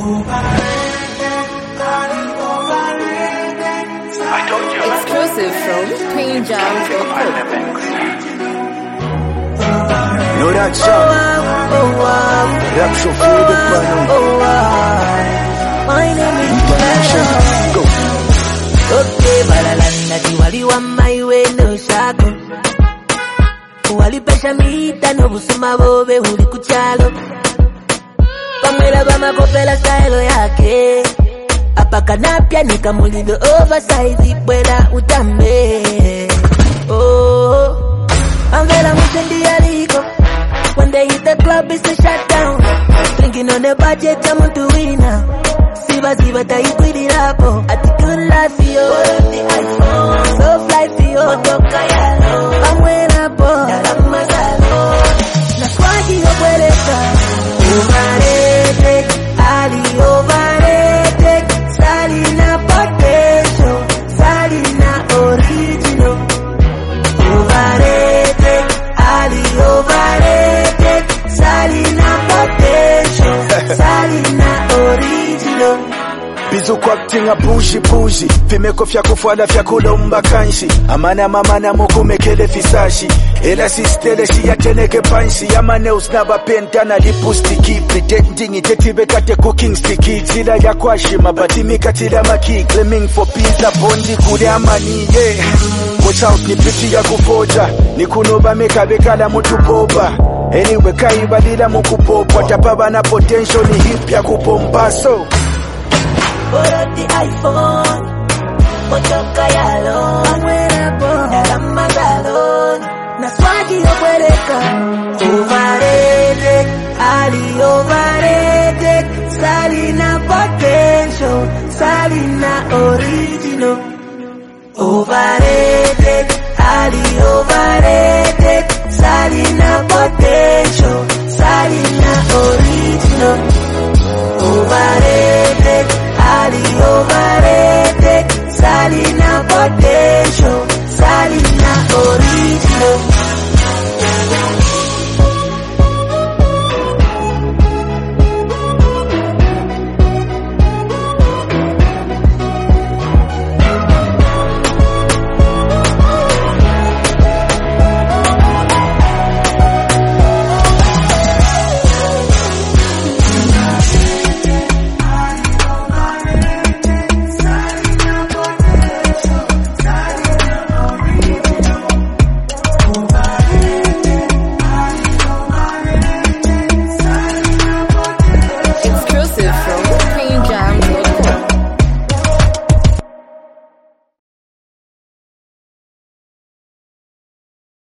Exclusive from PainJam.com. Know that song? Rap so feel the panel. My name is International. Go. Okay, balalanda tiwali wa my way no shako. Wali pesha mita no busuma bobe huli kuchalo. Pamela bama kopela style yake. Apaka napia nikamulido oversize ipwela utambe. Oh, Angela Musendi aliko. When they hit the club it's a shutdown. Drinking on the budget I'm on to win now. Siba taikwidi lapo. Ati good life for you. The iPhone so fly for you. Motoka yalo Pamwela po Darama salo Na swagi yokweleka. Overrated Ali overrated Salina potential Salina original. Overrated Ali overrated Salina potential Salina original. Bizu kwa kutinga pushi Vimeko vya kufuala vya kulomba kanshi Amana mamana mukumekele fisashi Ela sistele siya teneke panshi Yamane usnaba pentana lipustiki Pretending itetibe kate cooking sticky Zila ya kwashi mabatimi katila maki Claiming for pizza bondi kule amani yeah. Watch out ni piti ya kufoja Ni kunoba meka bekala mutu boba Anyway kaibadila mukupopa Tapaba na potential ni hip ya kupompa so Borrow the iPhone, motoka yalo Pamwela po Darama salo Na swagi yokweleka. Overrated Ali overrated Salina potential Salina original. Overrated Ali overrated Salina